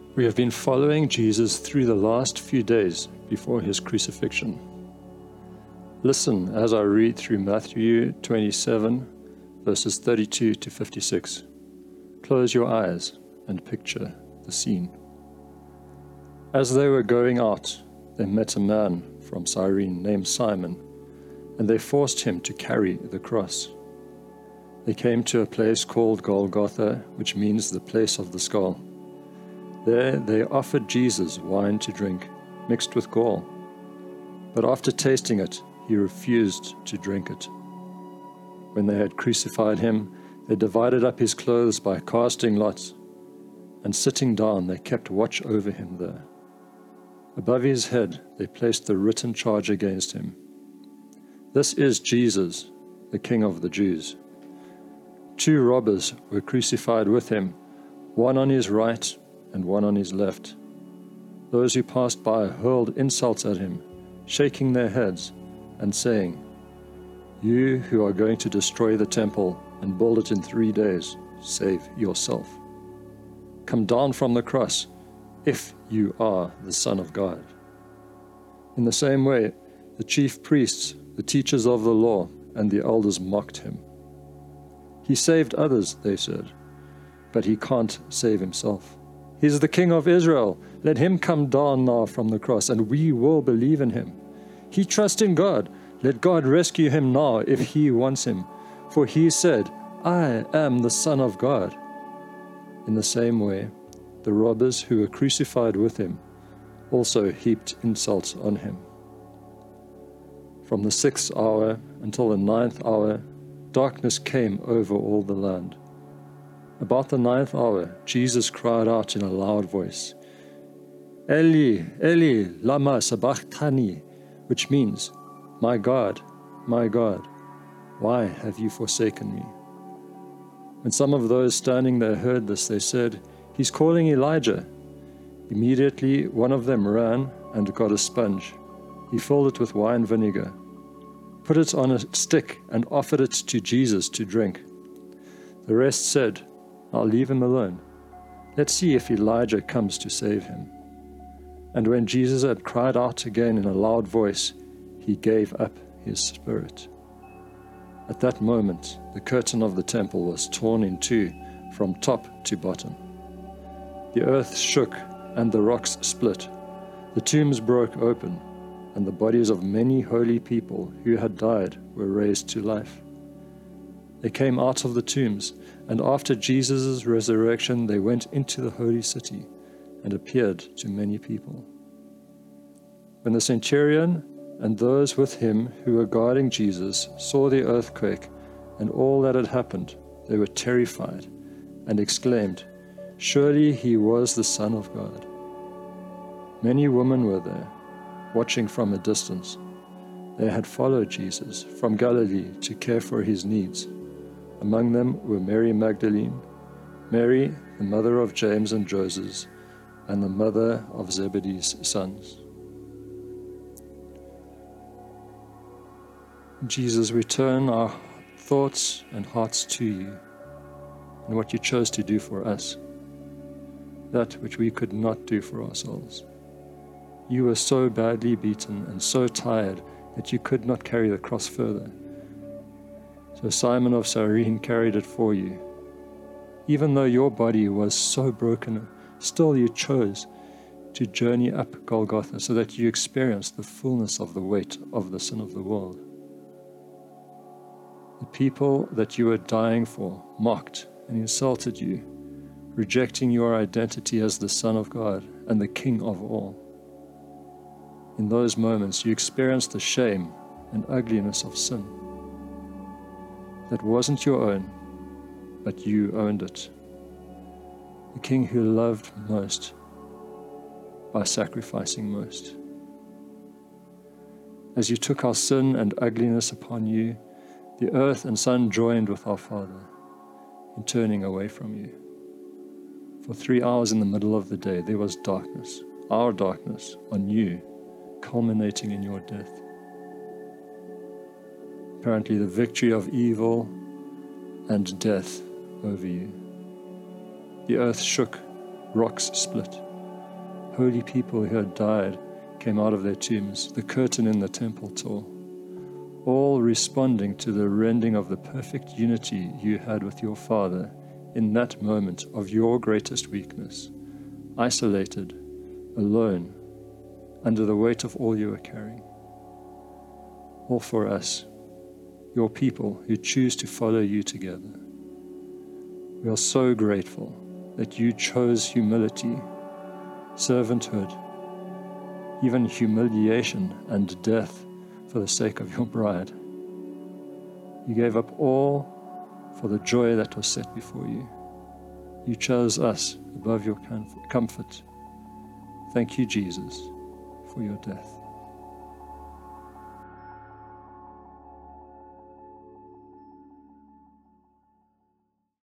We have been following Jesus through the last few days before his crucifixion. Listen as I read through Matthew 27, verses 32 to 56. Close your eyes and picture the scene. As they were going out, they met a man from Cyrene named Simon, and they forced him to carry the cross. They came to a place called Golgotha, which means the place of the skull. There they offered Jesus wine to drink, mixed with gall. But after tasting it, he refused to drink it. When they had crucified him, they divided up his clothes by casting lots, and sitting down they kept watch over him there. Above his head they placed the written charge against him: "This is Jesus, the King of the Jews." 2 robbers were crucified with him, one on his right and one on his left. Those who passed by hurled insults at him, shaking their heads and saying, "You who are going to destroy the temple and build it in 3 days, save yourself. Come down from the cross, if you are the Son of God." In the same way, the chief priests, the teachers of the law, and the elders mocked him. "He saved others," they said, "but he can't save himself. He's the King of Israel. Let him come down now from the cross, and we will believe in him. He trusts in God. Let God rescue him now if he wants him. For he said, 'I am the Son of God.'" In the same way, the robbers who were crucified with him also heaped insults on him. From the 6th hour until the 9th hour, darkness came over all the land. About the 9th hour, Jesus cried out in a loud voice, "Eli, Eli, lama sabachthani," which means, my God, why have you forsaken me?" When some of those standing there heard this, they said, "He's calling Elijah." Immediately one of them ran and got a sponge. He filled it with wine vinegar, put it on a stick, and offered it to Jesus to drink. The rest said, "I'll leave him alone. Let's see if Elijah comes to save him." And when Jesus had cried out again in a loud voice, he gave up his spirit. At that moment, the curtain of the temple was torn in two from top to bottom. The earth shook and the rocks split. The tombs broke open, and the bodies of many holy people who had died were raised to life. They came out of the tombs, and after Jesus' resurrection, they went into the holy city and appeared to many people. When the centurion and those with him who were guarding Jesus saw the earthquake and all that had happened, they were terrified and exclaimed, "Surely he was the Son of God." Many women were there, watching from a distance. They had followed Jesus from Galilee to care for his needs. Among them were Mary Magdalene, Mary, the mother of James and Joseph, and the mother of Zebedee's sons. Jesus, we turn our thoughts and hearts to you and what you chose to do for us, that which we could not do for ourselves. You were so badly beaten and so tired that you could not carry the cross further. So Simon of Cyrene carried it for you. Even though your body was so broken, still you chose to journey up Golgotha so that you experienced the fullness of the weight of the sin of the world. The people that you were dying for mocked and insulted you, rejecting your identity as the Son of God and the King of all. In those moments, you experienced the shame and ugliness of sin. That wasn't your own, but you owned it. The King who loved most by sacrificing most. As you took our sin and ugliness upon you, the earth and sun joined with our Father in turning away from you. For 3 hours in the middle of the day, there was darkness, our darkness, on you, culminating in your death. Apparently the victory of evil and death over you. The earth shook, rocks split, Holy people who had died came out of their tombs. The curtain in the temple tore, all responding to the rending of the perfect unity you had with your Father in that moment of your greatest weakness, isolated, alone, under the weight of all you were carrying. All for us, your people who choose to follow you together. We are so grateful that you chose humility, servanthood, even humiliation and death for the sake of your bride. You gave up all for the joy that was set before you. You chose us above your comfort. Thank you, Jesus, for your death.